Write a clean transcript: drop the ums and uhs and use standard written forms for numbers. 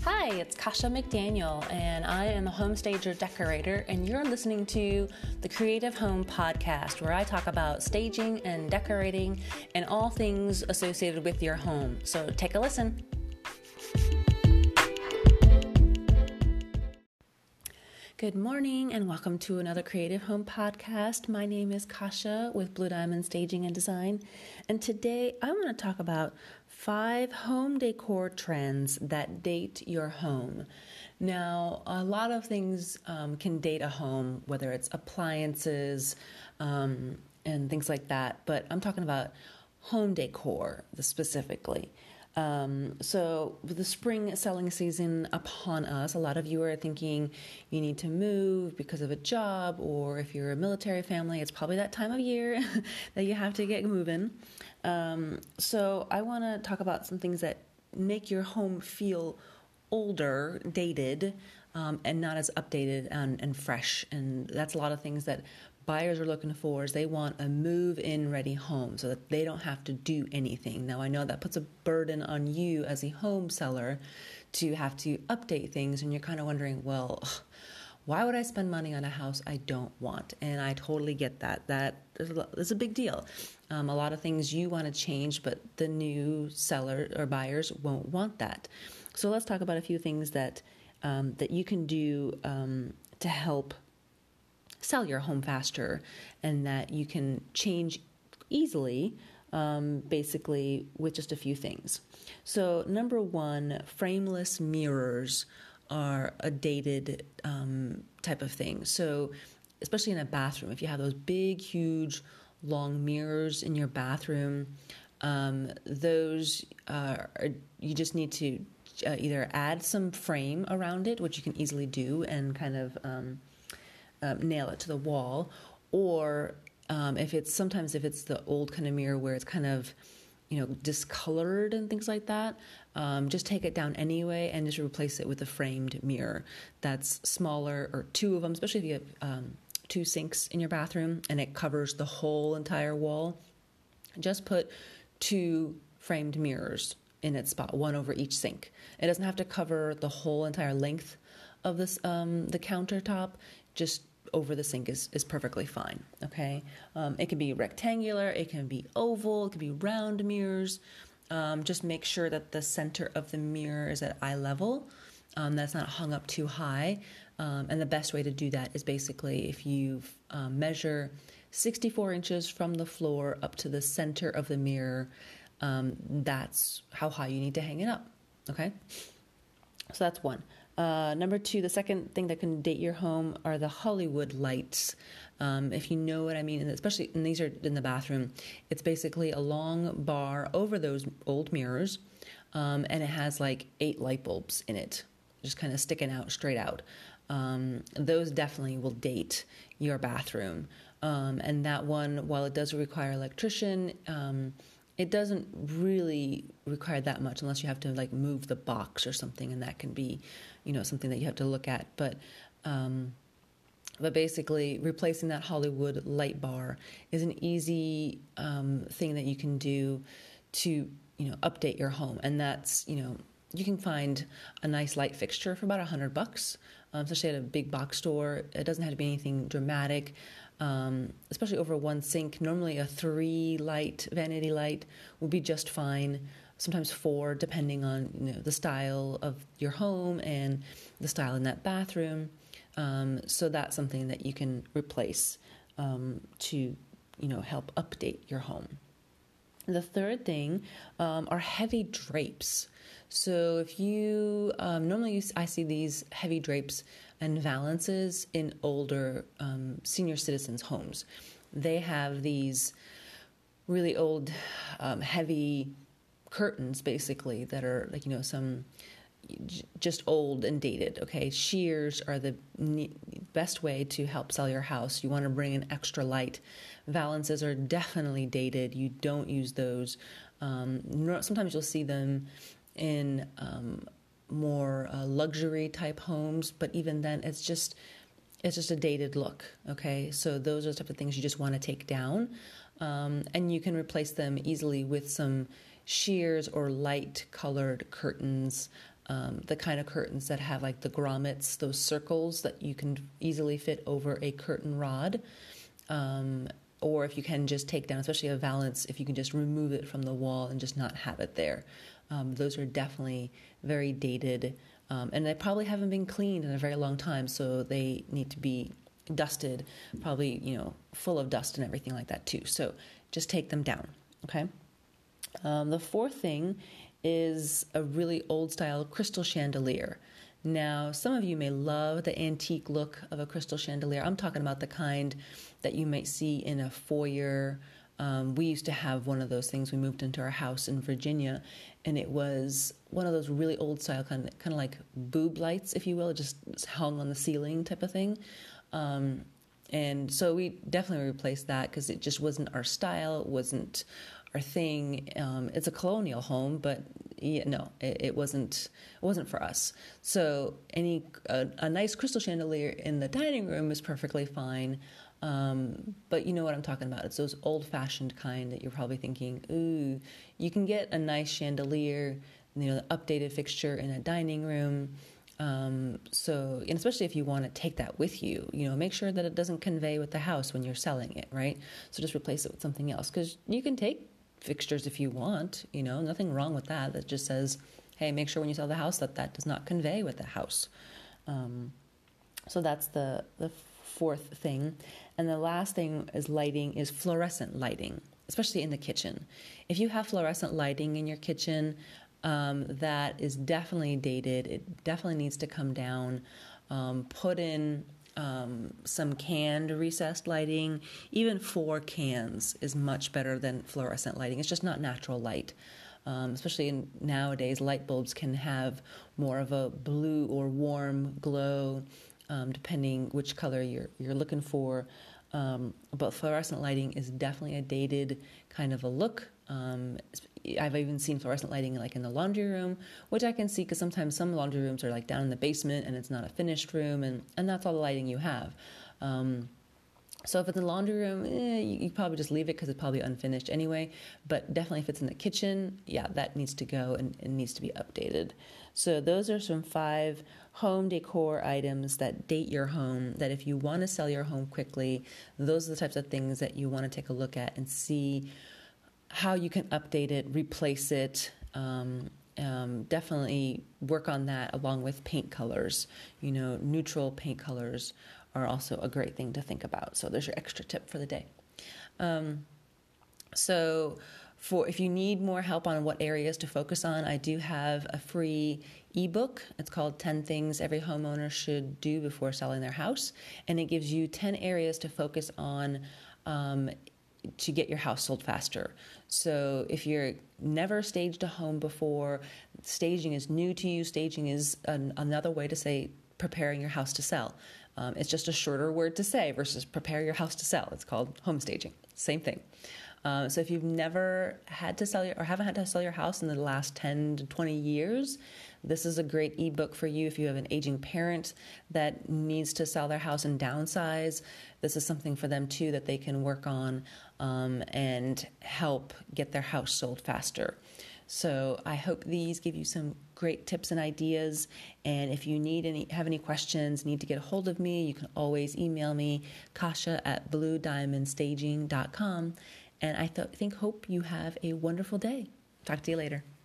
Hi, it's Kasha McDaniel, and I am a home stager decorator, and you're listening to the Creative Home Podcast, where I talk about staging and decorating and all things associated with your home. So take a listen. Good morning and welcome to another Creative Home Podcast. My name is Kasha with Blue Diamond Staging and Design, and today I want to talk about 5 home decor trends that date your home. Now, a lot of things can date a home, whether it's appliances and things like that, but I'm talking about home decor specifically. So with the spring selling season upon us, a lot of you are thinking you need to move because of a job, or if you're a military family, it's probably that time of year that you have to get moving. So I want to talk about some things that make your home feel older, dated, and not as updated and fresh. And that's a lot of things that buyers are looking for. Is they want a move-in ready home so that they don't have to do anything. Now, I know that puts a burden on you as a home seller to have to update things, and you're kind of wondering, well, why would I spend money on a house I don't want? And I totally get that. That is a big deal. A lot of things you want to change, but the new seller or buyers won't want that. So let's talk about a few things that you can do to help sell your home faster, and that you can change easily, basically with just a few things. So number one, frameless mirrors are a dated type of thing. So especially in a bathroom, if you have those big, huge, long mirrors in your bathroom, those you just need to either add some frame around it, which you can easily do and kind of nail it to the wall, or if it's the old kind of mirror where it's kind of discolored and things like that, just take it down anyway and just replace it with a framed mirror that's smaller, or 2 of them, especially if you have 2 sinks in your bathroom and it covers the whole entire wall. Just put 2 framed mirrors in its spot, 1 over each sink. It doesn't have to cover the whole entire length of this the countertop. Just over the sink is perfectly fine, okay? It can be rectangular, it can be oval, it can be round mirrors. Just make sure that the center of the mirror is at eye level, that's not hung up too high. And the best way to do that is basically if you measure 64 inches from the floor up to the center of the mirror, that's how high you need to hang it up, okay? So that's one. Number 2, the second thing that can date your home are the Hollywood lights. If you know what I mean, and especially, and these are in the bathroom, it's basically a long bar over those old mirrors, and it has like 8 light bulbs in it, just kind of sticking out straight out. Those definitely will date your bathroom. And that one, while it does require an electrician, it doesn't really require that much unless you have to like move the box or something, and that can be, something that you have to look at. But basically, replacing that Hollywood light bar is an easy thing that you can do to, update your home. And that's, you can find a nice light fixture for about $100, especially at a big box store. It doesn't have to be anything dramatic. Especially over 1 sink. Normally a 3 light vanity light will be just fine. Sometimes 4, depending on the style of your home and the style in that bathroom. So that's something that you can replace to help update your home. The third thing are heavy drapes. So if you normally I see these heavy drapes and valances in older senior citizens' homes. They have these really old, heavy curtains, basically, that are like, some just old and dated, okay? Sheers are the best way to help sell your house. You want to bring in extra light. Valances are definitely dated. You don't use those. Sometimes you'll see them in more luxury type homes, but even then it's just a dated look, okay? So those are the type of things you just want to take down, and you can replace them easily with some sheers or light colored curtains the kind of curtains that have like the grommets, those circles that you can easily fit over a curtain rod. Or if you can just take down, especially a valance, if you can just remove it from the wall and just not have it there. Those are definitely very dated, and they probably haven't been cleaned in a very long time, so they need to be dusted, probably, full of dust and everything like that too. So just take them down, okay? The fourth thing is a really old style crystal chandelier. Now, some of you may love the antique look of a crystal chandelier. I'm talking about the kind that you might see in a foyer. We used to have one of those things. We moved into our house in Virginia, and it was one of those really old style, kind of like boob lights, if you will, just hung on the ceiling type of thing. And so we definitely replaced that because it just wasn't our style, it wasn't our thing. It's a colonial home, but it wasn't for us. So a nice crystal chandelier in the dining room is perfectly fine. But you know what I'm talking about. It's those old-fashioned kind that you're probably thinking, ooh, you can get a nice chandelier, the updated fixture in a dining room. And especially if you want to take that with you, make sure that it doesn't convey with the house when you're selling it, right? So just replace it with something else, because you can take fixtures if you want, nothing wrong with that. That just says, hey, make sure when you sell the house that does not convey with the house. So that's the fourth thing. And the last thing is lighting, is fluorescent lighting, especially in the kitchen. If you have fluorescent lighting in your kitchen, that is definitely dated. It definitely needs to come down. Put in some canned recessed lighting. Even 4 cans is much better than fluorescent lighting. It's just not natural light. Especially nowadays, light bulbs can have more of a blue or warm glow, depending which color you're looking for. But fluorescent lighting is definitely a dated kind of a look. I've even seen fluorescent lighting like in the laundry room, which I can see because sometimes some laundry rooms are like down in the basement and it's not a finished room, and that's all the lighting you have. So if it's in the laundry room, you probably just leave it because it's probably unfinished anyway. But definitely if it's in the kitchen, that needs to go and needs to be updated. So those are some 5 home decor items that date your home, that if you want to sell your home quickly, those are the types of things that you want to take a look at and see how you can update it, replace it. Definitely work on that along with paint colors. Neutral paint colors are also a great thing to think about. So there's your extra tip for the day. So if you need more help on what areas to focus on, I do have a free ebook. It's called 10 Things Every Homeowner Should Do Before Selling Their House. And it gives you 10 areas to focus on to get your house sold faster. So if you're never staged a home before, staging is new to you. Staging is another way to say preparing your house to sell. It's just a shorter word to say versus prepare your house to sell. It's called home staging. Same thing. So if you've never had to sell or haven't had to sell your house in the last 10 to 20 years, this is a great ebook for you. If you have an aging parent that needs to sell their house and downsize, this is something for them too that they can work on and help get their house sold faster. So I hope these give you some great tips and ideas. And if you have any questions, need to get a hold of me, you can always email me, Kasha@bluediamondstaging.com. And I hope you have a wonderful day. Talk to you later.